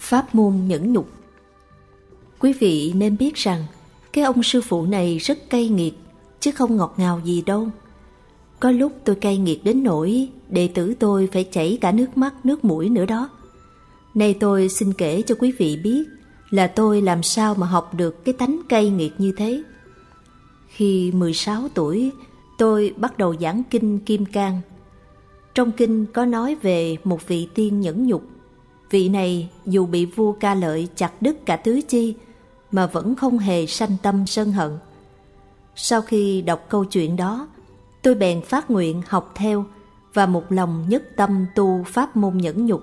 Pháp môn nhẫn nhục. Quý vị nên biết rằng cái ông sư phụ này rất cay nghiệt, chứ không ngọt ngào gì đâu. Có lúc tôi cay nghiệt đến nỗi đệ tử tôi phải chảy cả nước mắt nước mũi nữa đó. Nay tôi xin kể cho quý vị biết là tôi làm sao mà học được cái tánh cay nghiệt như thế. Khi 16 tuổi, tôi bắt đầu giảng kinh Kim Cang. Trong kinh có nói về một vị tiên nhẫn nhục. Vị này dù bị vua Ca Lợi chặt đứt cả tứ chi mà vẫn không hề sanh tâm sân hận. Sau khi đọc câu chuyện đó, tôi bèn phát nguyện học theo và một lòng nhất tâm tu pháp môn nhẫn nhục.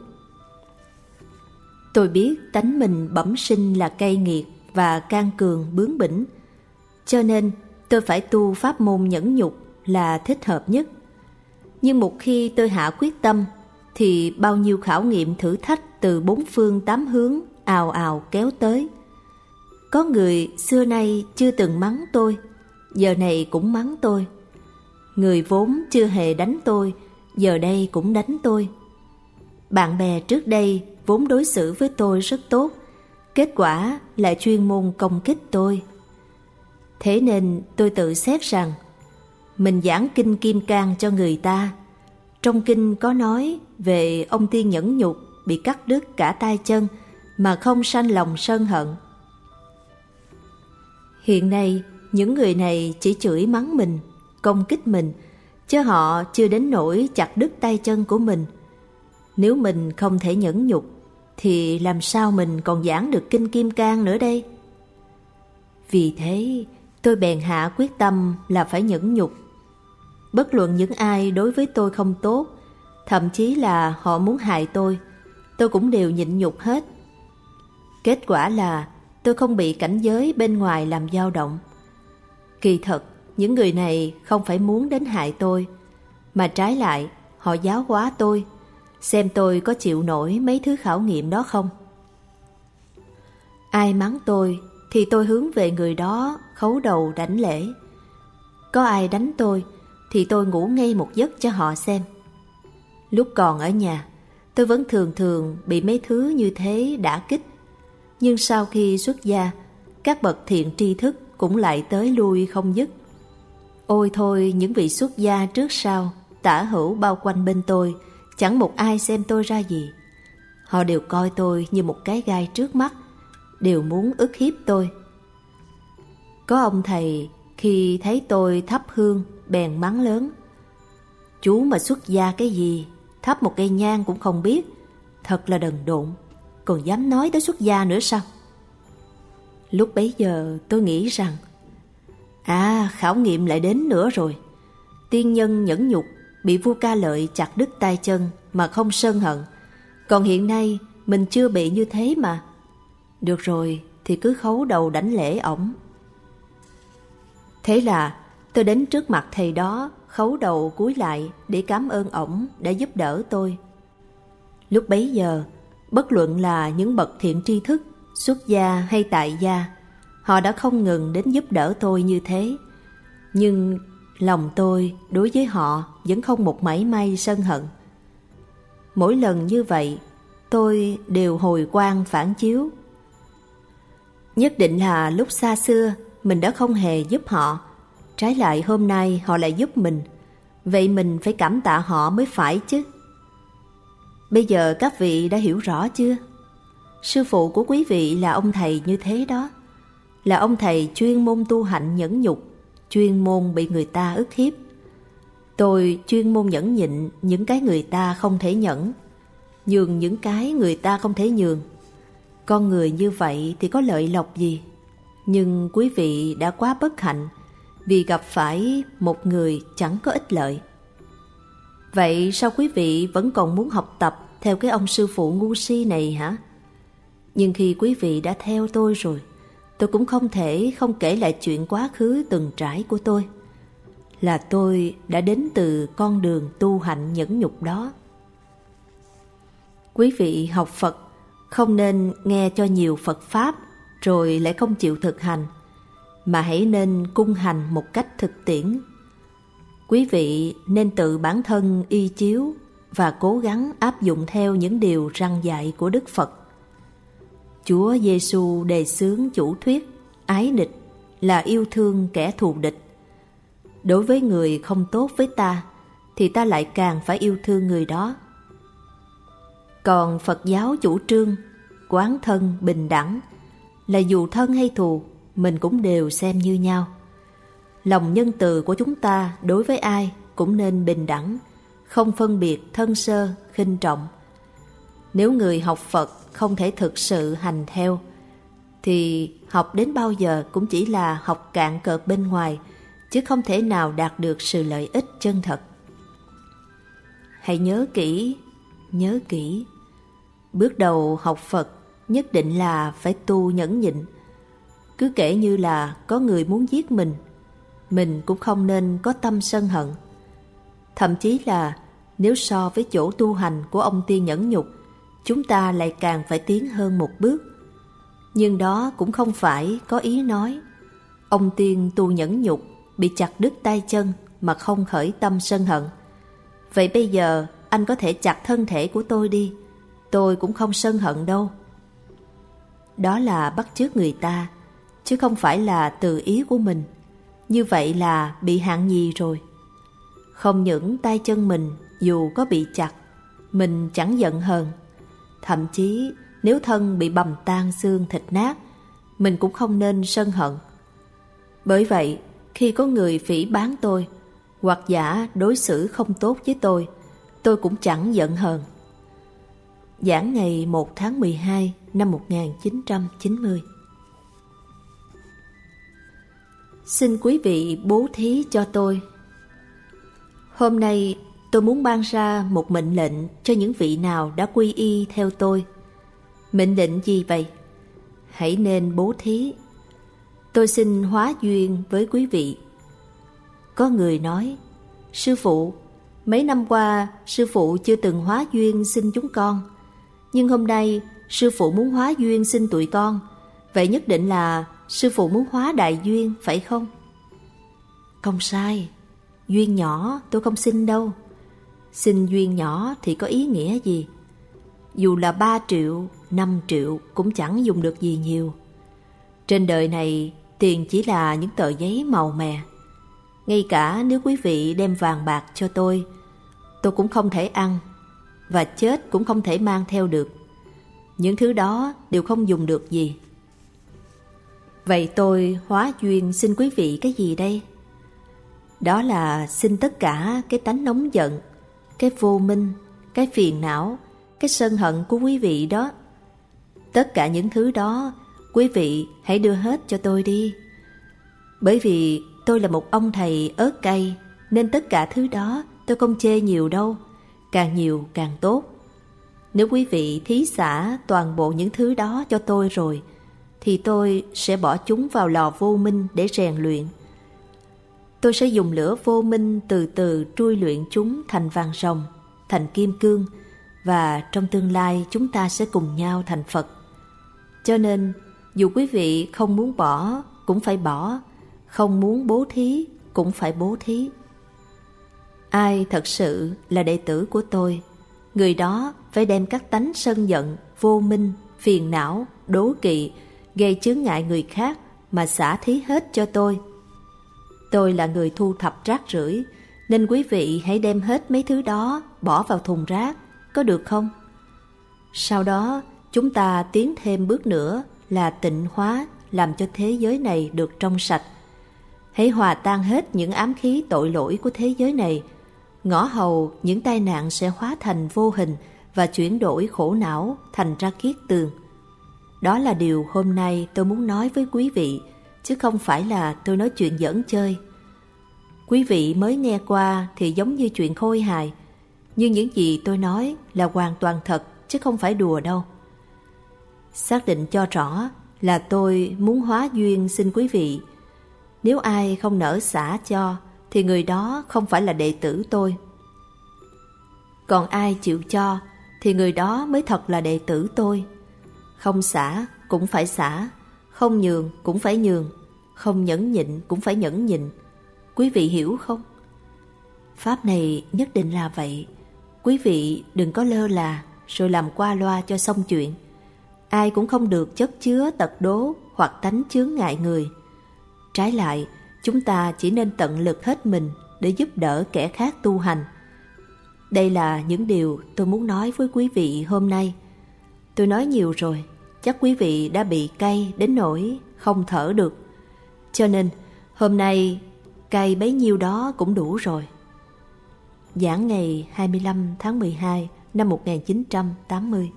Tôi biết tánh mình bẩm sinh là cay nghiệt và can cường bướng bỉnh, cho nên tôi phải tu pháp môn nhẫn nhục là thích hợp nhất. Nhưng một khi tôi hạ quyết tâm thì bao nhiêu khảo nghiệm thử thách từ bốn phương tám hướng ào ào kéo tới. Có người xưa nay chưa từng mắng tôi, giờ này cũng mắng tôi. Người vốn chưa hề đánh tôi, giờ đây cũng đánh tôi. Bạn bè trước đây vốn đối xử với tôi rất tốt, kết quả là chuyên môn công kích tôi. Thế nên tôi tự xét rằng mình giảng kinh Kim Cang cho người ta. Trong kinh có nói về ông tiên nhẫn nhục bị cắt đứt cả tay chân mà không sanh lòng sân hận. Hiện nay những người này chỉ chửi mắng mình, công kích mình, chứ họ chưa đến nỗi chặt đứt tay chân của mình. Nếu mình không thể nhẫn nhục thì làm sao mình còn giảng được kinh Kim Cang nữa đây? Vì thế tôi bèn hạ quyết tâm là phải nhẫn nhục. Bất luận những ai đối với tôi không tốt, thậm chí là họ muốn hại tôi cũng đều nhịn nhục hết. Kết quả là tôi không bị cảnh giới bên ngoài làm dao động. Kỳ thật, những người này không phải muốn đến hại tôi, mà trái lại họ giáo hóa tôi, xem tôi có chịu nổi mấy thứ khảo nghiệm đó không. Ai mắng tôi thì tôi hướng về người đó khấu đầu đảnh lễ. Có ai đánh tôi thì tôi ngủ ngay một giấc cho họ xem. Lúc còn ở nhà, tôi vẫn thường thường bị mấy thứ như thế đả kích. Nhưng sau khi xuất gia, các bậc thiện tri thức cũng lại tới lui không dứt. Ôi thôi, những vị xuất gia trước sau, tả hữu bao quanh bên tôi, chẳng một ai xem tôi ra gì. Họ đều coi tôi như một cái gai trước mắt, đều muốn ức hiếp tôi. Có ông thầy khi thấy tôi thắp hương bèn mắng lớn: "Chú mà xuất gia cái gì, thắp một cây nhang cũng không biết, thật là đần độn, còn dám nói tới xuất gia nữa sao?" Lúc bấy giờ tôi nghĩ rằng khảo nghiệm lại đến nữa rồi. Tiên nhân nhẫn nhục bị vua Ca Lợi chặt đứt tay chân mà không sân hận, còn hiện nay mình chưa bị như thế mà. Được rồi thì cứ khấu đầu đảnh lễ ổng. Thế là tôi đến trước mặt thầy đó, khấu đầu cúi lại để cảm ơn ổng đã giúp đỡ tôi. Lúc bấy giờ, bất luận là những bậc thiện tri thức, xuất gia hay tại gia, họ đã không ngừng đến giúp đỡ tôi như thế. Nhưng lòng tôi đối với họ vẫn không một mảy may sân hận. Mỗi lần như vậy, tôi đều hồi quang phản chiếu. Nhất định là lúc xa xưa mình đã không hề giúp họ, trái lại hôm nay họ lại giúp mình, vậy mình phải cảm tạ họ mới phải chứ. Bây giờ các vị đã hiểu rõ chưa? Sư phụ của quý vị là ông thầy như thế đó, là ông thầy chuyên môn tu hạnh nhẫn nhục, chuyên môn bị người ta ức hiếp. Tôi chuyên môn nhẫn nhịn những cái người ta không thể nhẫn, nhường những cái người ta không thể nhường. Con người như vậy thì có lợi lộc gì? Nhưng quý vị đã quá bất hạnh vì gặp phải một người chẳng có ích lợi. Vậy sao quý vị vẫn còn muốn học tập theo cái ông sư phụ ngu si này hả? Nhưng khi quý vị đã theo tôi rồi, tôi cũng không thể không kể lại chuyện quá khứ từng trải của tôi. Là tôi đã đến từ con đường tu hạnh nhẫn nhục đó. Quý vị học Phật không nên nghe cho nhiều Phật Pháp rồi lại không chịu thực hành, mà hãy nên cung hành một cách thực tiễn. Quý vị nên tự bản thân y chiếu và cố gắng áp dụng theo những điều răn dạy của Đức Phật. Chúa Giêsu đề xướng chủ thuyết ái nịch là yêu thương kẻ thù địch. Đối với người không tốt với ta thì ta lại càng phải yêu thương người đó. Còn Phật giáo chủ trương quán thân bình đẳng, là dù thân hay thù mình cũng đều xem như nhau. Lòng nhân từ của chúng ta đối với ai cũng nên bình đẳng, không phân biệt thân sơ, khinh trọng. Nếu người học Phật không thể thực sự hành theo, thì học đến bao giờ cũng chỉ là học cạn cợt bên ngoài, chứ không thể nào đạt được sự lợi ích chân thật. Hãy nhớ kỹ. Bước đầu học Phật nhất định là phải tu nhẫn nhịn. Cứ kể như là có người muốn giết mình cũng không nên có tâm sân hận. Thậm chí là nếu so với chỗ tu hành của ông Tiên nhẫn nhục, chúng ta lại càng phải tiến hơn một bước. Nhưng đó cũng không phải có ý nói ông Tiên tu nhẫn nhục bị chặt đứt tay chân mà không khởi tâm sân hận. Vậy bây giờ anh có thể chặt thân thể của tôi đi, tôi cũng không sân hận đâu. Đó là bắt chước người ta, chứ không phải là từ ý của mình. Như vậy là bị hạng nhì rồi. Không những tay chân mình dù có bị chặt, mình chẳng giận hờn. Thậm chí nếu thân bị bầm tan xương thịt nát, mình cũng không nên sân hận. Bởi vậy, khi có người phỉ báng tôi, hoặc giả đối xử không tốt với tôi cũng chẳng giận hờn. Giảng ngày 1 tháng 12 năm 1990. Xin quý vị bố thí cho tôi. Hôm nay tôi muốn ban ra một mệnh lệnh cho những vị nào đã quy y theo tôi. Mệnh lệnh gì vậy? Hãy nên bố thí. Tôi xin hóa duyên với quý vị. Có người nói, sư phụ, mấy năm qua sư phụ chưa từng hóa duyên xin chúng con, nhưng hôm nay sư phụ muốn hóa duyên xin tụi con. Vậy nhất định là sư phụ muốn hóa đại duyên, phải không? Không sai, duyên nhỏ tôi không xin đâu. Xin duyên nhỏ thì có ý nghĩa gì? Dù là 3 triệu, 5 triệu cũng chẳng dùng được gì nhiều. Trên đời này tiền chỉ là những tờ giấy màu mè. Ngay cả nếu quý vị đem vàng bạc cho tôi cũng không thể ăn, và chết cũng không thể mang theo được. Những thứ đó đều không dùng được gì. Vậy tôi hóa duyên xin quý vị cái gì đây? Đó là xin tất cả cái tánh nóng giận, cái vô minh, cái phiền não, cái sân hận của quý vị đó. Tất cả những thứ đó quý vị hãy đưa hết cho tôi đi. Bởi vì tôi là một ông thầy ớt cay, nên tất cả thứ đó tôi không chê nhiều đâu, càng nhiều càng tốt. Nếu quý vị thí xả toàn bộ những thứ đó cho tôi rồi, thì tôi sẽ bỏ chúng vào lò vô minh để rèn luyện. Tôi sẽ dùng lửa vô minh từ từ trui luyện chúng thành vàng ròng, thành kim cương, và trong tương lai chúng ta sẽ cùng nhau thành Phật. Cho nên, dù quý vị không muốn bỏ cũng phải bỏ, không muốn bố thí cũng phải bố thí. Ai thật sự là đệ tử của tôi, người đó phải đem các tánh sân giận, vô minh, phiền não, đố kỵ, gây chướng ngại người khác mà xả thí hết cho tôi. Tôi là người thu thập rác rưởi, nên quý vị hãy đem hết mấy thứ đó bỏ vào thùng rác, có được không? Sau đó chúng ta tiến thêm bước nữa là tịnh hóa, làm cho thế giới này được trong sạch. Hãy hòa tan hết những ám khí tội lỗi của thế giới này. Ngõ hầu những tai nạn sẽ hóa thành vô hình và chuyển đổi khổ não thành ra kiết tường. Đó là điều hôm nay tôi muốn nói với quý vị, chứ không phải là tôi nói chuyện giỡn chơi. Quý vị mới nghe qua thì giống như chuyện khôi hài, nhưng những gì tôi nói là hoàn toàn thật, chứ không phải đùa đâu. Xác định cho rõ là tôi muốn hóa duyên xin quý vị. Nếu ai không nỡ xả cho thì người đó không phải là đệ tử tôi. Còn ai chịu cho thì người đó mới thật là đệ tử tôi. Không xả cũng phải xả, không nhường cũng phải nhường, không nhẫn nhịn cũng phải nhẫn nhịn. Quý vị hiểu không? Pháp này nhất định là vậy. Quý vị đừng có lơ là rồi làm qua loa cho xong chuyện. ai cũng không được chất chứa tật đố hoặc tánh chướng ngại người. Trái lại, chúng ta chỉ nên tận lực hết mình để giúp đỡ kẻ khác tu hành. Đây là những điều tôi muốn nói với quý vị hôm nay. Tôi nói nhiều rồi, chắc quý vị đã bị cay đến nỗi không thở được. Cho nên, hôm nay cay bấy nhiêu đó cũng đủ rồi. Giảng ngày 25 tháng 12 năm 1980.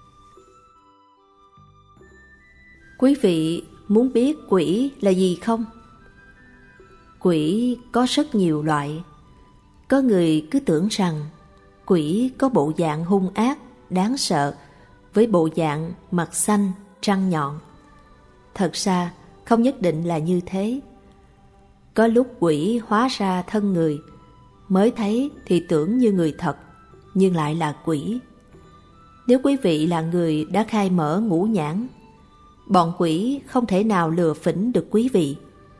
Quý vị muốn biết quỷ là gì không? Quỷ có rất nhiều loại. Có người cứ tưởng rằng quỷ có bộ dạng hung ác, đáng sợ, với bộ dạng mặt xanh, răng nhọn. Thật ra không nhất định là như thế. Có lúc quỷ hóa ra thân người, mới thấy thì tưởng như người thật, nhưng lại là quỷ. Nếu quý vị là người đã khai mở ngũ nhãn, bọn quỷ không thể nào lừa phỉnh được quý vị.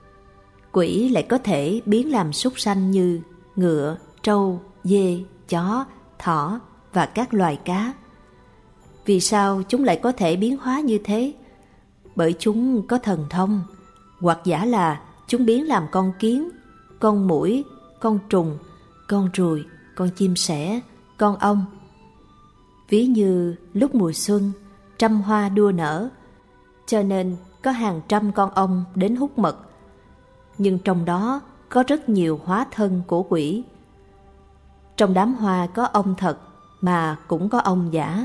Quỷ lại có thể biến làm súc sanh như ngựa, trâu, dê, chó, thỏ và các loài cá. Vì sao chúng lại có thể biến hóa như thế? Bởi chúng có thần thông, hoặc giả là chúng biến làm con kiến, con muỗi, con trùng, con ruồi, con chim sẻ, con ong. Ví như lúc mùa xuân, trăm hoa đua nở, cho nên có hàng trăm con ong đến hút mật. Nhưng trong đó có rất nhiều hóa thân của quỷ. Trong đám hoa có ong thật mà cũng có ong giả.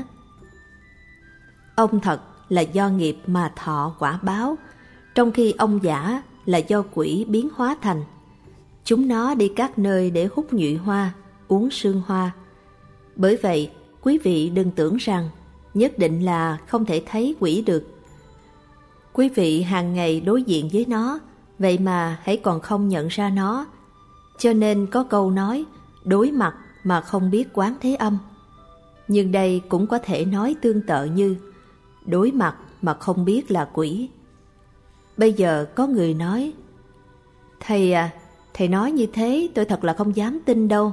Ong thật là do nghiệp mà thọ quả báo, trong khi ong giả là do quỷ biến hóa thành. Chúng nó đi các nơi để hút nhụy hoa, uống sương hoa. Bởi vậy, quý vị đừng tưởng rằng nhất định là không thể thấy quỷ được. Quý vị hàng ngày đối diện với nó, vậy mà hãy còn không nhận ra nó. Cho nên có câu nói, đối mặt mà không biết quán thế âm. Nhưng đây cũng có thể nói tương tự như đối mặt mà không biết là quỷ. Bây giờ có người nói, thầy à, thầy nói như thế tôi thật là không dám tin đâu.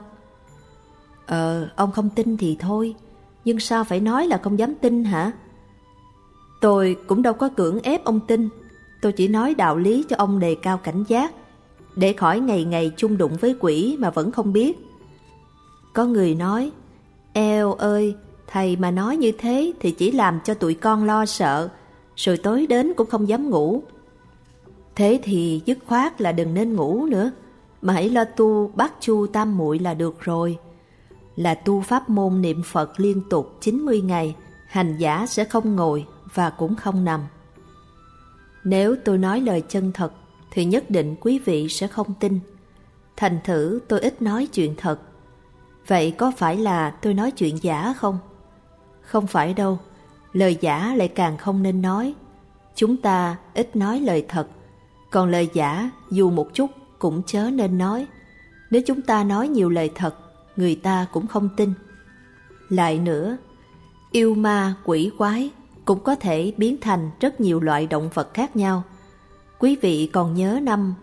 Ông không tin thì thôi, nhưng sao phải nói là không dám tin hả? Tôi cũng đâu có cưỡng ép ông tin, tôi chỉ nói đạo lý cho ông đề cao cảnh giác, để khỏi ngày ngày chung đụng với quỷ mà vẫn không biết. Có người nói, eo ơi, thầy mà nói như thế thì chỉ làm cho tụi con lo sợ, rồi tối đến cũng không dám ngủ. Thế thì dứt khoát là đừng nên ngủ nữa, mà hãy lo tu bát chu tam muội là được rồi. Là tu pháp môn niệm Phật liên tục 90 ngày, hành giả sẽ không ngồi và cũng không nằm. Nếu tôi nói lời chân thật thì nhất định quý vị sẽ không tin. Thành thử tôi ít nói chuyện thật. Vậy có phải là tôi nói chuyện giả không? Không phải đâu, lời giả lại càng không nên nói. Chúng ta ít nói lời thật, còn lời giả dù một chút cũng chớ nên nói. Nếu chúng ta nói nhiều lời thật, người ta cũng không tin. Lại nữa, yêu ma quỷ quái cũng có thể biến thành rất nhiều loại động vật khác nhau. Quý vị còn nhớ năm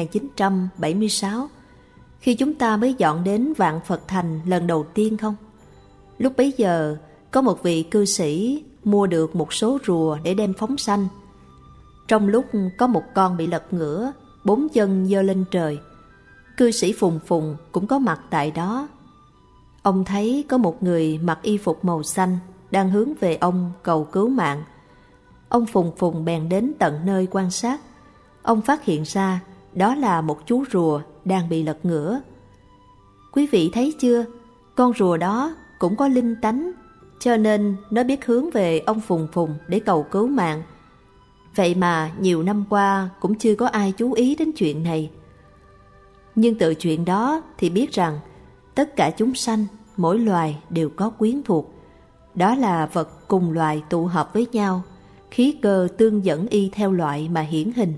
1976, khi chúng ta mới dọn đến Vạn Phật Thành lần đầu tiên không? Lúc bấy giờ, có một vị cư sĩ mua được một số rùa để đem phóng sanh. Trong lúc có một con bị lật ngửa, 4 chân giơ lên trời, cư sĩ Phùng Phùng cũng có mặt tại đó. Ông thấy có một người mặc y phục màu xanh đang hướng về ông cầu cứu mạng. Ông Phùng Phùng bèn đến tận nơi quan sát. Ông phát hiện ra đó là một chú rùa đang bị lật ngửa. Quý vị thấy chưa, con rùa đó cũng có linh tánh, cho nên nó biết hướng về ông Phùng Phùng để cầu cứu mạng. Vậy mà nhiều năm qua cũng chưa có ai chú ý đến chuyện này. Nhưng từ chuyện đó thì biết rằng tất cả chúng sanh, mỗi loài đều có quyến thuộc. Đó là vật cùng loài tụ hợp với nhau, khí cơ tương dẫn y theo loại mà hiển hình.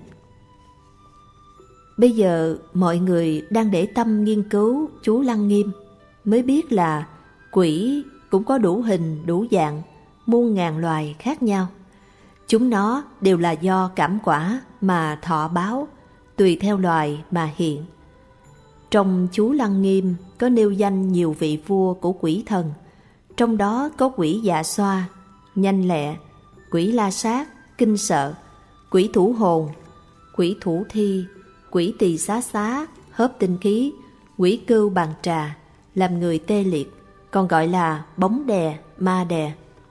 Bây giờ mọi người đang để tâm nghiên cứu chú Lăng Nghiêm, mới biết là quỷ cũng có đủ hình đủ dạng, muôn ngàn loài khác nhau. Chúng nó đều là do cảm quả mà thọ báo, tùy theo loài mà hiện. Trong chú Lăng Nghiêm có nêu danh nhiều vị vua của quỷ thần, trong đó có quỷ Dạ Xoa, Nhanh Lẹ, quỷ la sát, kinh sợ, quỷ thủ hồn, quỷ thủ thi, quỷ tỳ xá xá, hớp tinh khí, quỷ cưu bàn trà, làm người tê liệt, còn gọi là bóng đè, ma đè.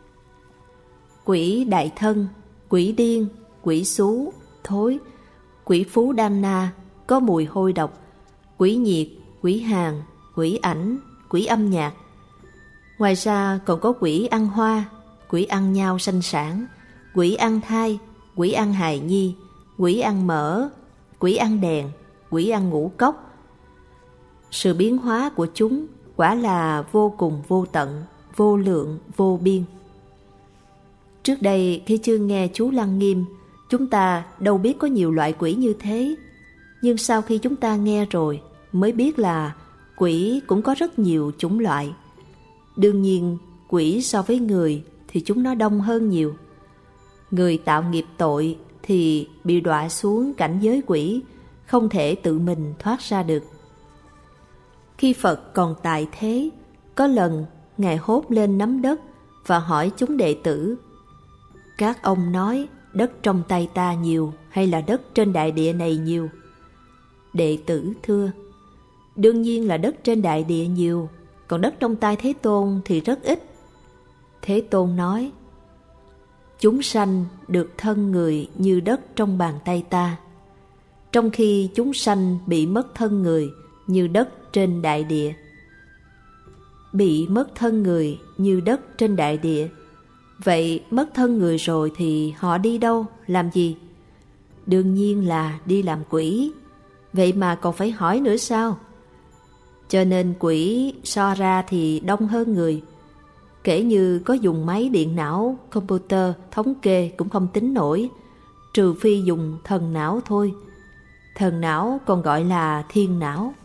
Quỷ đại thân, quỷ điên, quỷ xú, thối, quỷ phú đam na, có mùi hôi độc, quỷ nhiệt, quỷ hàn, quỷ ảnh, quỷ âm nhạc. Ngoài ra còn có quỷ ăn hoa, quỷ ăn nhau sanh sản, quỷ ăn thai, quỷ ăn hài nhi, quỷ ăn mỡ, quỷ ăn đèn, quỷ ăn ngũ cốc. Sự biến hóa của chúng quả là vô cùng vô tận, vô lượng, vô biên. Trước đây khi chưa nghe chú Lăng Nghiêm, chúng ta đâu biết có nhiều loại quỷ như thế. Nhưng sau khi chúng ta nghe rồi mới biết là quỷ cũng có rất nhiều chủng loại. Đương nhiên quỷ so với người thì chúng nó đông hơn nhiều. Người tạo nghiệp tội thì bị đọa xuống cảnh giới quỷ, không thể tự mình thoát ra được. Khi Phật còn tại thế, có lần Ngài hốt lên nắm đất và hỏi chúng đệ tử: các ông nói đất trong tay ta nhiều hay là đất trên đại địa này nhiều? Đệ tử thưa: đương nhiên là đất trên đại địa nhiều, còn đất trong tay Thế Tôn thì rất ít. Thế Tôn nói: chúng sanh được thân người như đất trong bàn tay ta, trong khi chúng sanh bị mất thân người như đất trên đại địa. Bị mất thân người như đất trên đại địa, vậy mất thân người rồi thì họ đi đâu, làm gì? Đương nhiên là đi làm quỷ. Vậy mà còn phải hỏi nữa sao? Cho nên quỷ so ra thì đông hơn người. Kể như có dùng máy điện não, computer, thống kê cũng không tính nổi, trừ phi dùng thần não thôi. Thần não còn gọi là thiên não.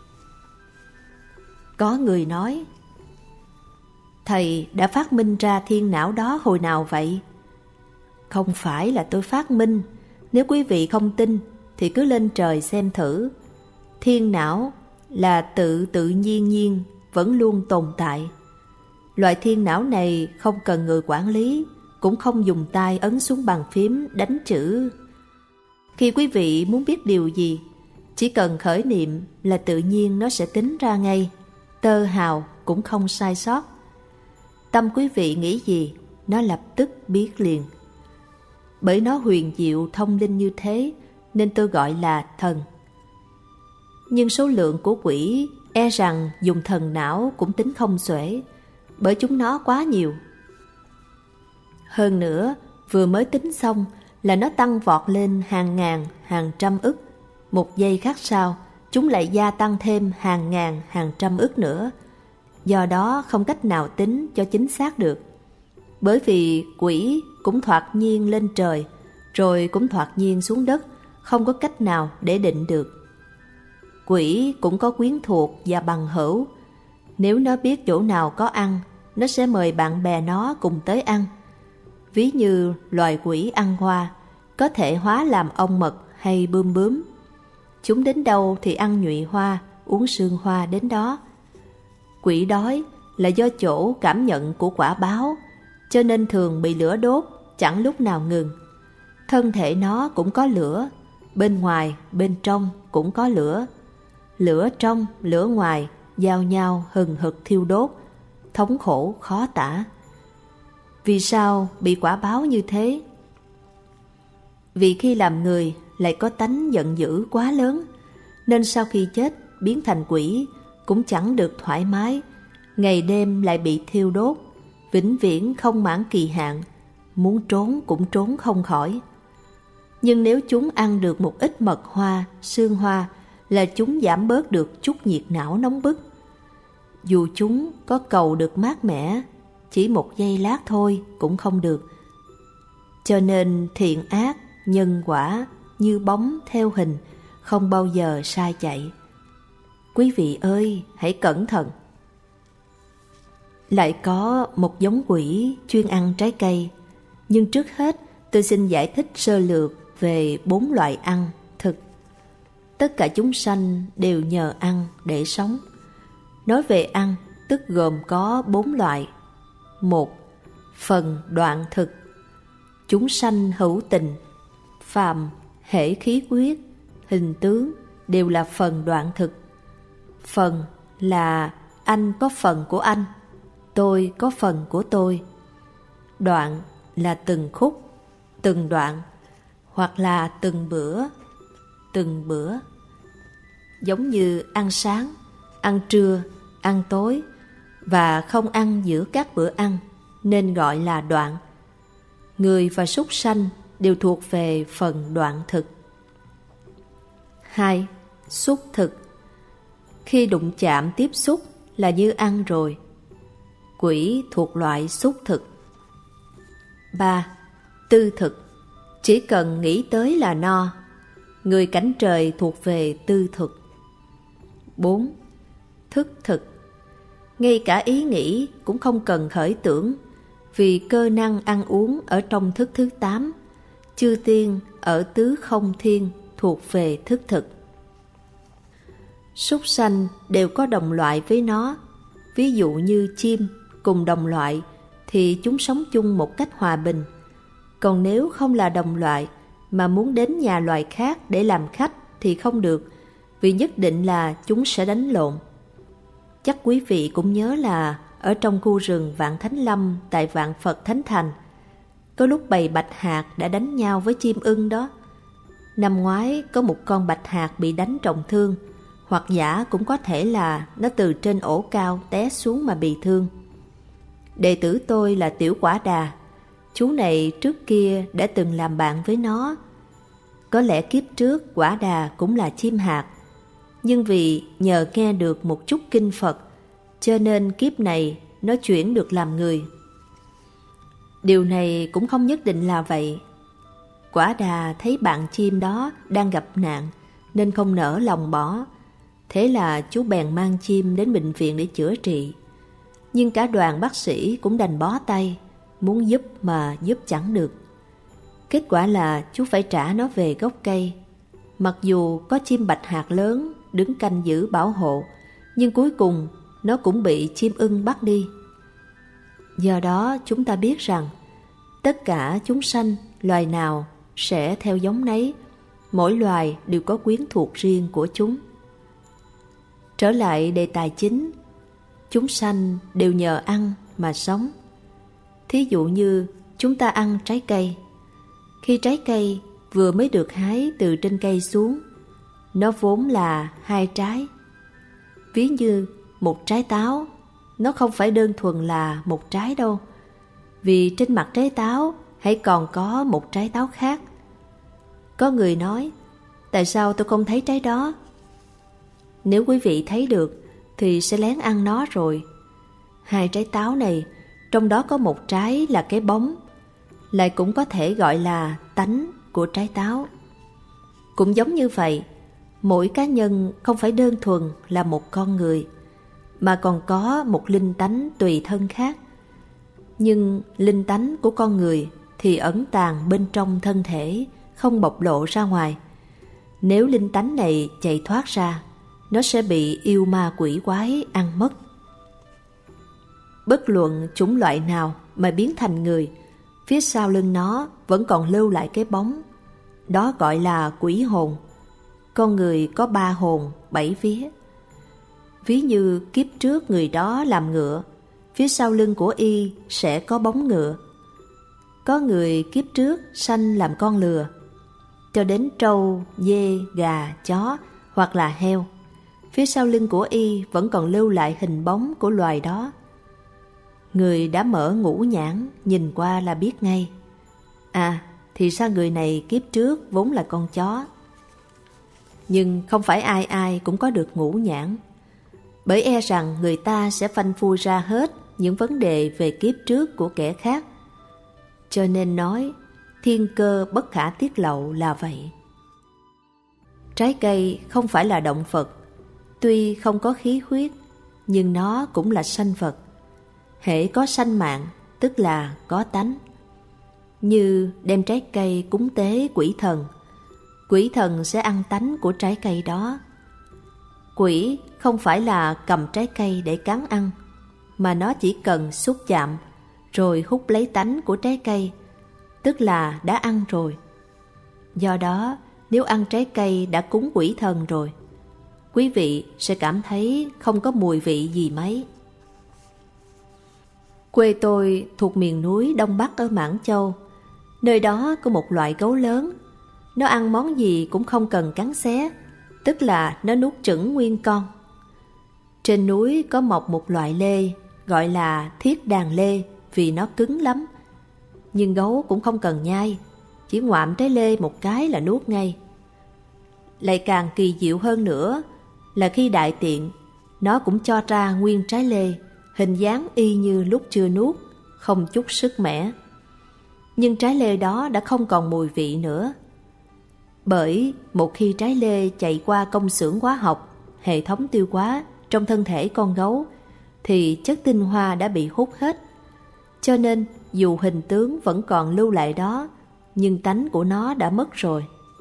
Có người nói: thầy đã phát minh ra thiên não đó hồi nào vậy? Không phải là tôi phát minh. Nếu quý vị không tin thì cứ lên trời xem thử. Thiên não là tự nhiên vẫn luôn tồn tại. Loại thiên não này không cần người quản lý, cũng không dùng tay ấn xuống bàn phím đánh chữ. Khi quý vị muốn biết điều gì, chỉ cần khởi niệm là tự nhiên nó sẽ tính ra ngay, tơ hào cũng không sai sót. Tâm quý vị nghĩ gì, nó lập tức biết liền. Bởi nó huyền diệu thông linh như thế nên tôi gọi là thần. Nhưng số lượng của quỷ e rằng dùng thần não cũng tính không xuể, bởi chúng nó quá nhiều. Hơn nữa, vừa mới tính xong là nó tăng vọt lên hàng ngàn, hàng trăm ức. Một giây khác sau, chúng lại gia tăng thêm hàng ngàn, hàng trăm ức nữa. Do đó không cách nào tính cho chính xác được. Bởi vì quỷ cũng thoạt nhiên lên trời, rồi cũng thoạt nhiên xuống đất, không có cách nào để định được. Quỷ cũng có quyến thuộc và bằng hữu. Nếu nó biết chỗ nào có ăn, nó sẽ mời bạn bè nó cùng tới ăn. Ví như loài quỷ ăn hoa, có thể hóa làm ong mật hay bươm bướm. Chúng đến đâu thì ăn nhụy hoa, uống sương hoa đến đó. Quỷ đói là do chỗ cảm nhận của quả báo, cho nên thường bị lửa đốt, chẳng lúc nào ngừng. Thân thể nó cũng có lửa, bên ngoài, bên trong cũng có lửa. Lửa trong, lửa ngoài, giao nhau hừng hực thiêu đốt, thống khổ khó tả. Vì sao bị quả báo như thế? Vì khi làm người lại có tánh giận dữ quá lớn, nên sau khi chết biến thành quỷ cũng chẳng được thoải mái, ngày đêm lại bị thiêu đốt, vĩnh viễn không mãn kỳ hạn, muốn trốn cũng trốn không khỏi. Nhưng nếu chúng ăn được một ít mật hoa, sương hoa là chúng giảm bớt được chút nhiệt não nóng bức. Dù chúng có cầu được mát mẻ, chỉ một giây lát thôi cũng không được. Cho nên thiện ác, nhân quả như bóng theo hình, không bao giờ sai chạy. Quý vị ơi, hãy cẩn thận. Lại có một giống quỷ chuyên ăn trái cây. Nhưng trước hết tôi xin giải thích sơ lược về 4 loại ăn, thực. Tất cả chúng sanh đều nhờ ăn để sống. Nói về ăn, tức gồm có 4 loại. 1. Phần đoạn thực. chúng sanh hữu tình, phàm hễ khí huyết, hình tướng đều là phần đoạn thực. Phần là anh có phần của anh, tôi có phần của tôi. Đoạn là từng khúc, từng đoạn, hoặc là từng bữa. Giống như ăn sáng, ăn trưa, ăn tối và không ăn giữa các bữa ăn nên gọi là đoạn. Người và súc sanh đều thuộc về phần đoạn thực. 2. Xúc thực. Khi đụng chạm tiếp xúc là như ăn rồi. Quỷ thuộc loại xúc thực. 3. Tư thực. Chỉ cần nghĩ tới là no. Người cảnh trời thuộc về tư thực. 4. Thức thực. Ngay cả ý nghĩ cũng không cần khởi tưởng, vì cơ năng ăn uống ở trong thức thứ 8, chư tiên ở tứ không thiên thuộc về thức thực. Súc sanh đều có đồng loại với nó. Ví dụ như chim cùng đồng loại thì chúng sống chung một cách hòa bình. Còn nếu không là đồng loại mà muốn đến nhà loài khác để làm khách thì không được, vì nhất định là chúng sẽ đánh lộn. Chắc quý vị cũng nhớ là ở trong khu rừng Vạn Thánh Lâm tại Vạn Phật Thánh Thành, có lúc bầy bạch hạc đã đánh nhau với chim ưng đó. Năm ngoái có một con bạch hạc bị đánh trọng thương, hoặc giả cũng có thể là nó từ trên ổ cao té xuống mà bị thương. Đệ tử tôi là Tiểu Quả Đà. Chú này trước kia đã từng làm bạn với nó. Có lẽ kiếp trước Quả Đà cũng là chim hạc, nhưng vì nhờ nghe được một chút kinh Phật, cho nên kiếp này nó chuyển được làm người. Điều này cũng không nhất định là vậy. Quả Đà thấy bạn chim đó đang gặp nạn nên không nỡ lòng bỏ. Thế là chú bèn mang chim đến bệnh viện để chữa trị. Nhưng cả đoàn bác sĩ cũng đành bó tay, muốn giúp mà giúp chẳng được. Kết quả là chú phải trả nó về gốc cây. Mặc dù có chim bạch hạc lớn đứng canh giữ bảo hộ, nhưng cuối cùng nó cũng bị chim ưng bắt đi. Do đó chúng ta biết rằng tất cả chúng sanh loài nào sẽ theo giống nấy, mỗi loài đều có quyến thuộc riêng của chúng. Trở lại đề tài chính, chúng sanh đều nhờ ăn mà sống. Thí dụ như chúng ta ăn trái cây. Khi trái cây vừa mới được hái từ trên cây xuống, nó vốn là 2 trái. Ví như một trái táo, nó không phải đơn thuần là một trái đâu, vì trên mặt trái táo hãy còn có một trái táo khác. Có người nói, tại sao tôi không thấy trái đó? Nếu quý vị thấy được thì sẽ lén ăn nó rồi. 2 trái táo này, trong đó có một trái là cái bóng, lại cũng có thể gọi là tánh của trái táo. Cũng giống như vậy, mỗi cá nhân không phải đơn thuần là một con người, mà còn có một linh tánh tùy thân khác. Nhưng linh tánh của con người thì ẩn tàng bên trong thân thể, không bộc lộ ra ngoài. Nếu linh tánh này chạy thoát ra, nó sẽ bị yêu ma quỷ quái ăn mất. Bất luận chủng loại nào mà biến thành người, phía sau lưng nó vẫn còn lưu lại cái bóng. Đó gọi là quỷ hồn. Con người có 3 hồn, 7 vía. Ví như kiếp trước người đó làm ngựa, phía sau lưng của y sẽ có bóng ngựa. Có người kiếp trước sanh làm con lừa, cho đến trâu, dê, gà, chó hoặc là heo, phía sau lưng của y vẫn còn lưu lại hình bóng của loài đó. Người đã mở ngũ nhãn, nhìn qua là biết ngay. À, thì ra người này kiếp trước vốn là con chó. Nhưng không phải ai ai cũng có được ngũ nhãn, bởi e rằng người ta sẽ phanh phui ra hết những vấn đề về kiếp trước của kẻ khác. Cho nên nói, thiên cơ bất khả tiết lộ là vậy. Trái cây không phải là động vật, tuy không có khí huyết, nhưng nó cũng là sanh vật. Hễ có sanh mạng, tức là có tánh. Như đem trái cây cúng tế quỷ thần, quỷ thần sẽ ăn tánh của trái cây đó. Quỷ không phải là cầm trái cây để cắn ăn, mà nó chỉ cần xúc chạm, rồi hút lấy tánh của trái cây, tức là đã ăn rồi. Do đó, nếu ăn trái cây đã cúng quỷ thần rồi, quý vị sẽ cảm thấy không có mùi vị gì mấy. Quê tôi thuộc miền núi Đông Bắc ở Mãn Châu. Nơi đó có một loại gấu lớn. Nó ăn món gì cũng không cần cắn xé, tức là nó nuốt chửng nguyên con. Trên núi có mọc một loại lê gọi là thiết đàn lê vì nó cứng lắm. Nhưng gấu cũng không cần nhai, chỉ ngoạm trái lê một cái là nuốt ngay. Lại càng kỳ diệu hơn nữa là khi đại tiện, nó cũng cho ra nguyên trái lê, hình dáng y như lúc chưa nuốt, không chút sức mẻ. Nhưng trái lê đó đã không còn mùi vị nữa. Bởi một khi trái lê chạy qua công xưởng hóa học, hệ thống tiêu hóa trong thân thể con gấu, thì chất tinh hoa đã bị hút hết. Cho nên dù hình tướng vẫn còn lưu lại đó, nhưng tánh của nó đã mất rồi.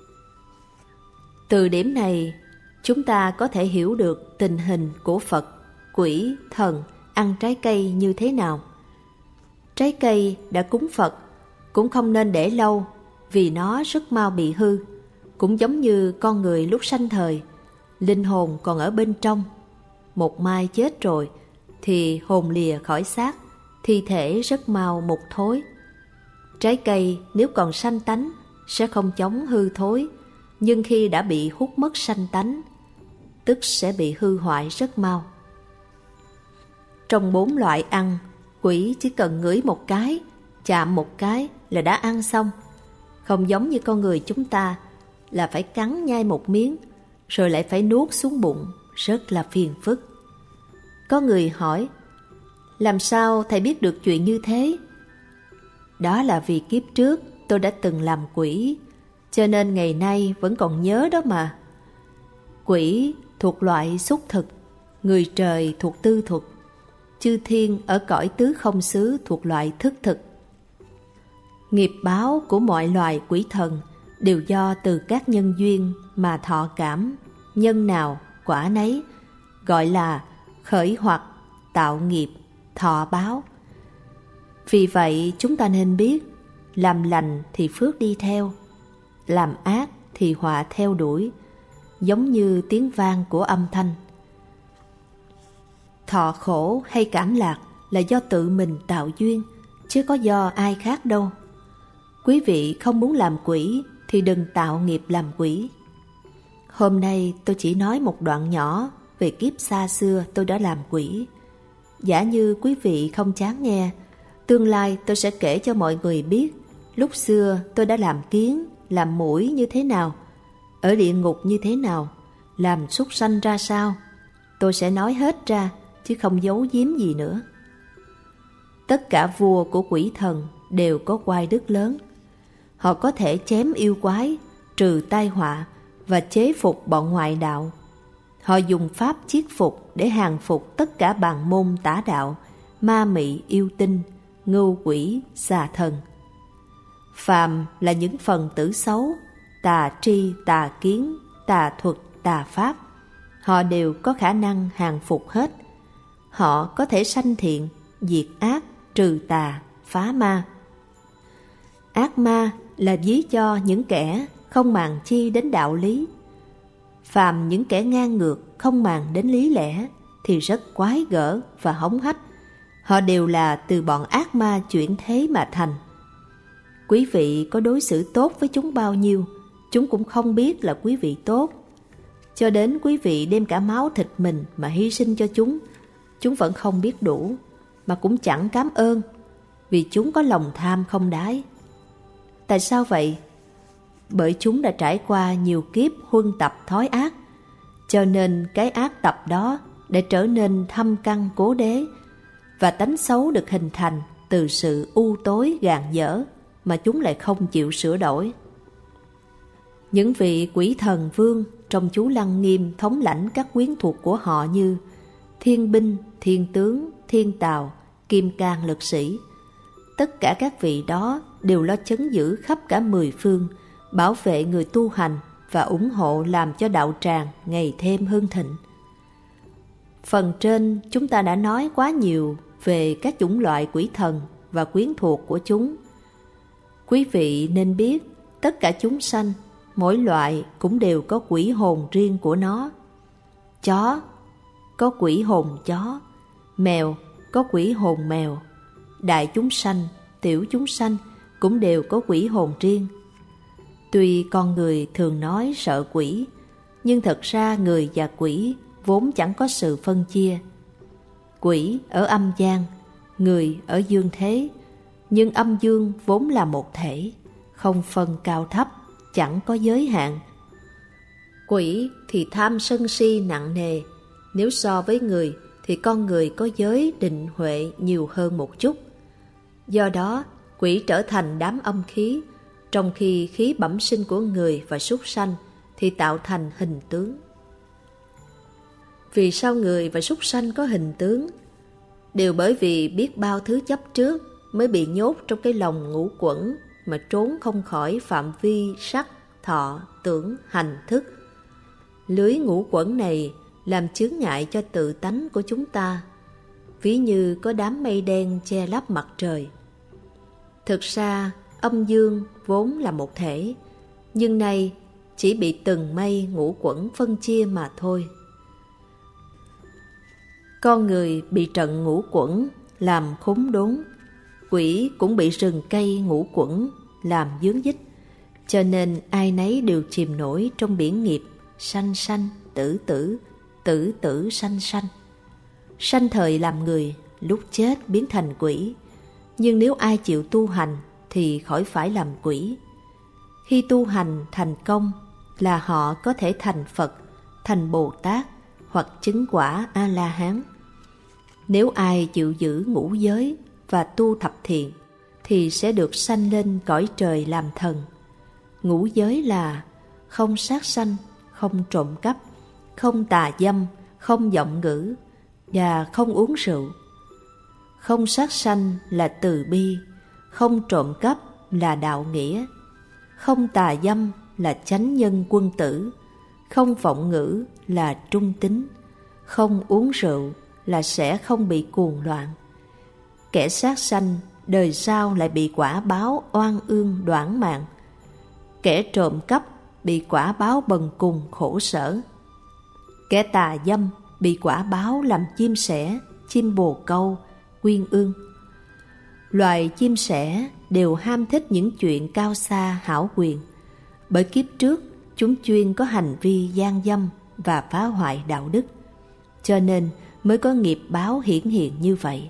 Từ điểm này, chúng ta có thể hiểu được tình hình của Phật, quỷ, thần ăn trái cây như thế nào. Trái cây đã cúng Phật cũng không nên để lâu, vì nó rất mau bị hư. Cũng giống như con người lúc sanh thời, linh hồn còn ở bên trong. Một mai chết rồi thì hồn lìa khỏi xác, thi thể rất mau mục thối. Trái cây nếu còn sanh tánh sẽ không chóng hư thối, nhưng khi đã bị hút mất sanh tánh, tức sẽ bị hư hoại rất mau. Trong 4 loại ăn, quỷ chỉ cần ngửi một cái, chạm một cái là đã ăn xong. Không giống như con người chúng ta là phải cắn nhai một miếng, rồi lại phải nuốt xuống bụng, rất là phiền phức. Có người hỏi, làm sao thầy biết được chuyện như thế? Đó là vì kiếp trước tôi đã từng làm quỷ, cho nên ngày nay vẫn còn nhớ đó mà. Quỷ thuộc loại xúc thực, người trời thuộc tư thuật, chư thiên ở cõi tứ không xứ thuộc loại thức thực. Nghiệp báo của mọi loài quỷ thần đều do từ các nhân duyên mà thọ cảm, nhân nào quả nấy, gọi là khởi hoặc, tạo nghiệp, thọ báo. Vì vậy chúng ta nên biết, làm lành thì phước đi theo, làm ác thì họa theo đuổi, giống như tiếng vang của âm thanh. Thọ khổ hay cảm lạc là do tự mình tạo duyên, chứ có do ai khác đâu. Quý vị không muốn làm quỷ thì đừng tạo nghiệp làm quỷ. Hôm nay tôi chỉ nói một đoạn nhỏ về kiếp xa xưa tôi đã làm quỷ. Giả như quý vị không chán nghe, tương lai tôi sẽ kể cho mọi người biết lúc xưa tôi đã làm kiến, làm muỗi như thế nào, ở địa ngục như thế nào, làm súc sanh ra sao. Tôi sẽ nói hết ra, chứ không giấu giếm gì nữa. Tất cả vua của quỷ thần đều có oai đức lớn. Họ có thể chém yêu quái, trừ tai họa và chế phục bọn ngoại đạo. Họ dùng pháp chiết phục để hàng phục tất cả bàn môn tả đạo, ma mị yêu tinh, ngưu quỷ, xà thần. Phàm là những phần tử xấu, tà tri, tà kiến, tà thuật, tà pháp, họ đều có khả năng hàng phục hết. Họ có thể sanh thiện, diệt ác, trừ tà, phá ma. Ác ma là ví cho những kẻ không màng chi đến đạo lý. Phàm những kẻ ngang ngược không màng đến lý lẽ thì rất quái gở và hống hách. Họ đều là từ bọn ác ma chuyển thế mà thành. Quý vị có đối xử tốt với chúng bao nhiêu, chúng cũng không biết là quý vị tốt. Cho đến quý vị đem cả máu thịt mình mà hy sinh cho chúng vẫn không biết đủ, mà cũng chẳng cảm ơn, vì chúng có lòng tham không đáy. Tại sao vậy? Bởi chúng đã trải qua nhiều kiếp huân tập thói ác, cho nên cái ác tập đó đã trở nên thâm căn cố đế, và tánh xấu được hình thành từ sự u tối gàn dở mà chúng lại không chịu sửa đổi. Những vị quỷ thần vương trong chú Lăng Nghiêm thống lãnh các quyến thuộc của họ như Thiên Binh, Thiên Tướng, Thiên Tào, Kim Cang Lực Sĩ. Tất cả các vị đó đều lo chấn giữ khắp cả 10 phương, bảo vệ người tu hành và ủng hộ làm cho đạo tràng ngày thêm hưng thịnh. Phần trên chúng ta đã nói quá nhiều về các chủng loại quỷ thần và quyến thuộc của chúng. Quý vị nên biết tất cả chúng sanh, mỗi loại cũng đều có quỷ hồn riêng của nó. Chó có quỷ hồn chó, mèo có quỷ hồn mèo. Đại chúng sanh, tiểu chúng sanh cũng đều có quỷ hồn riêng. Tuy con người thường nói sợ quỷ, nhưng thật ra người và quỷ vốn chẳng có sự phân chia. Quỷ ở âm gian, người ở dương thế, nhưng âm dương vốn là một thể, không phân cao thấp, chẳng có giới hạn. Quỷ thì tham sân si nặng nề, nếu so với người thì con người có giới định huệ nhiều hơn một chút. Do đó, quỷ trở thành đám âm khí, trong khi khí bẩm sinh của người và súc sanh thì tạo thành hình tướng. Vì sao người và súc sanh có hình tướng? Đều bởi vì biết bao thứ chấp trước mới bị nhốt trong cái lồng ngũ quẩn mà trốn không khỏi phạm vi sắc, thọ, tưởng, hành, thức. Lưới ngũ quẩn này làm chướng ngại cho tự tánh của chúng ta, ví như có đám mây đen che lấp mặt trời. Thực ra âm dương vốn là một thể, nhưng nay chỉ bị từng mây ngũ quẩn phân chia mà thôi. Con người bị trận ngũ quẩn làm khốn đốn, quỷ cũng bị rừng cây ngũ quẩn làm vướng dích, cho nên ai nấy đều chìm nổi trong biển nghiệp sanh sanh tử tử, tử tử sanh sanh. Sanh thời làm người, lúc chết biến thành quỷ, nhưng nếu ai chịu tu hành thì khỏi phải làm quỷ. Khi tu hành thành công là họ có thể thành Phật, thành Bồ Tát hoặc chứng quả A-la-hán. Nếu ai chịu giữ ngũ giới và tu thập thiện thì sẽ được sanh lên cõi trời làm thần. Ngũ giới là không sát sanh, không trộm cắp, không tà dâm, không vọng ngữ và không uống rượu. Không sát sanh là từ bi, không trộm cắp là đạo nghĩa, không tà dâm là chánh nhân quân tử, không vọng ngữ là trung tín, không uống rượu là sẽ không bị cuồng loạn. Kẻ sát sanh đời sau lại bị quả báo oan ương đoản mạng. Kẻ trộm cắp bị quả báo bần cùng khổ sở. Kẻ tà dâm bị quả báo làm chim sẻ, chim bồ câu, quyên ương. Loài chim sẻ đều ham thích những chuyện cao xa hão quyền, bởi kiếp trước chúng chuyên có hành vi gian dâm và phá hoại đạo đức, cho nên mới có nghiệp báo hiển hiện như vậy.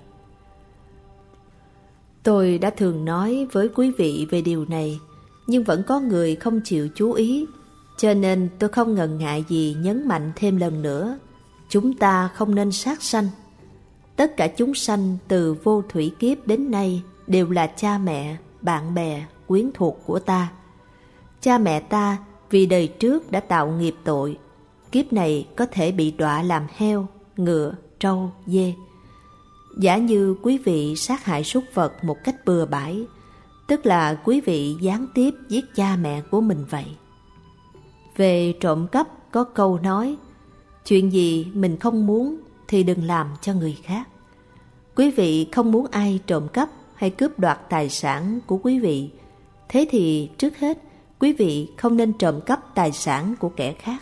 Tôi đã thường nói với quý vị về điều này, nhưng vẫn có người không chịu chú ý, cho nên tôi không ngần ngại gì nhấn mạnh thêm lần nữa. Chúng ta không nên sát sanh. Tất cả chúng sanh từ vô thủy kiếp đến nay đều là cha mẹ, bạn bè, quyến thuộc của ta. Cha mẹ ta vì đời trước đã tạo nghiệp tội, kiếp này có thể bị đọa làm heo, ngựa, trâu, dê. Giả như quý vị sát hại súc vật một cách bừa bãi, tức là quý vị gián tiếp giết cha mẹ của mình vậy. Về trộm cắp có câu nói, chuyện gì mình không muốn thì đừng làm cho người khác. Quý vị không muốn ai trộm cắp hay cướp đoạt tài sản của quý vị, thế thì trước hết quý vị không nên trộm cắp tài sản của kẻ khác.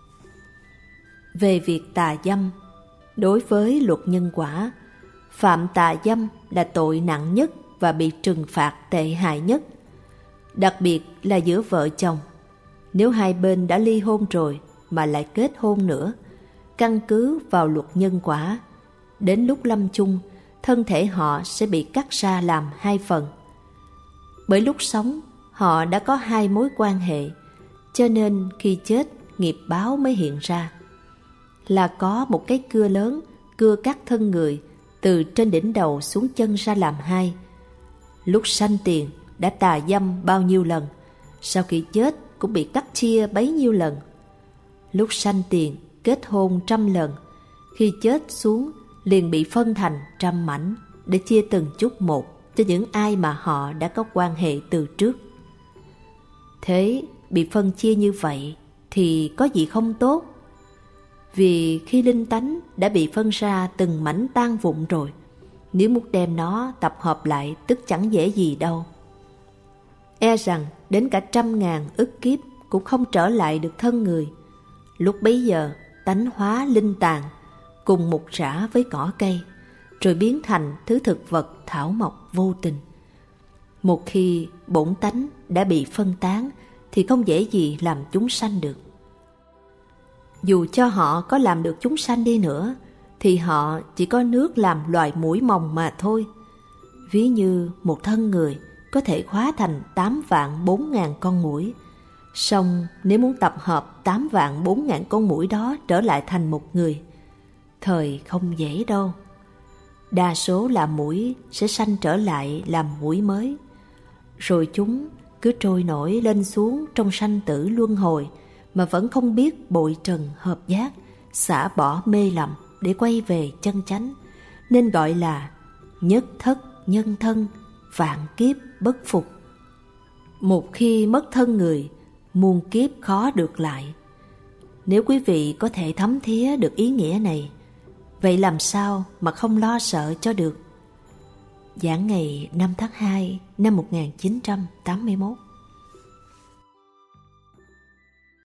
Về việc tà dâm, đối với luật nhân quả, phạm tà dâm là tội nặng nhất và bị trừng phạt tệ hại nhất. Đặc biệt là giữa vợ chồng, nếu hai bên đã ly hôn rồi mà lại kết hôn nữa, căn cứ vào luật nhân quả, đến lúc lâm chung, thân thể họ sẽ bị cắt ra làm hai phần. Bởi lúc sống, họ đã có hai mối quan hệ, cho nên khi chết, nghiệp báo mới hiện ra. Là có một cái cưa lớn, cưa cắt thân người, từ trên đỉnh đầu xuống chân ra làm hai. Lúc sanh tiền đã tà dâm bao nhiêu lần, sau khi chết cũng bị cắt chia bấy nhiêu lần. Lúc sanh tiền kết hôn 100 lần, khi chết xuống liền bị phân thành 100 mảnh để chia từng chút một cho những ai mà họ đã có quan hệ từ trước. Thế bị phân chia như vậy thì có gì không tốt? Vì khi linh tánh đã bị phân ra từng mảnh tan vụn rồi, nếu muốn đem nó tập hợp lại tức chẳng dễ gì đâu. e rằng đến cả 100.000 ức kiếp cũng không trở lại được thân người. Lúc bấy giờ tánh hóa linh tàn, cùng mục rã với cỏ cây, rồi biến thành thứ thực vật thảo mộc vô tình. Một khi bổn tánh đã bị phân tán thì không dễ gì làm chúng sanh được. Dù cho họ có làm được chúng sanh đi nữa thì họ chỉ có nước làm loài muỗi mòng mà thôi. Ví như một thân người có thể hóa thành 8.400.000 con muỗi, song nếu muốn tập hợp 8.400.000 con muỗi đó trở lại thành một người, thời không dễ đâu. Đa số là muỗi sẽ sanh trở lại làm muỗi mới, rồi chúng cứ trôi nổi lên xuống trong sanh tử luân hồi mà vẫn không biết bội trần hợp giác, xả bỏ mê lầm để quay về chân chánh, nên gọi là nhất thất nhân thân, vạn kiếp bất phục. Một khi mất thân người, muôn kiếp khó được lại. Nếu quý vị có thể thấm thía được ý nghĩa này, vậy làm sao mà không lo sợ cho được. Giảng ngày 5 tháng 2 năm 1981.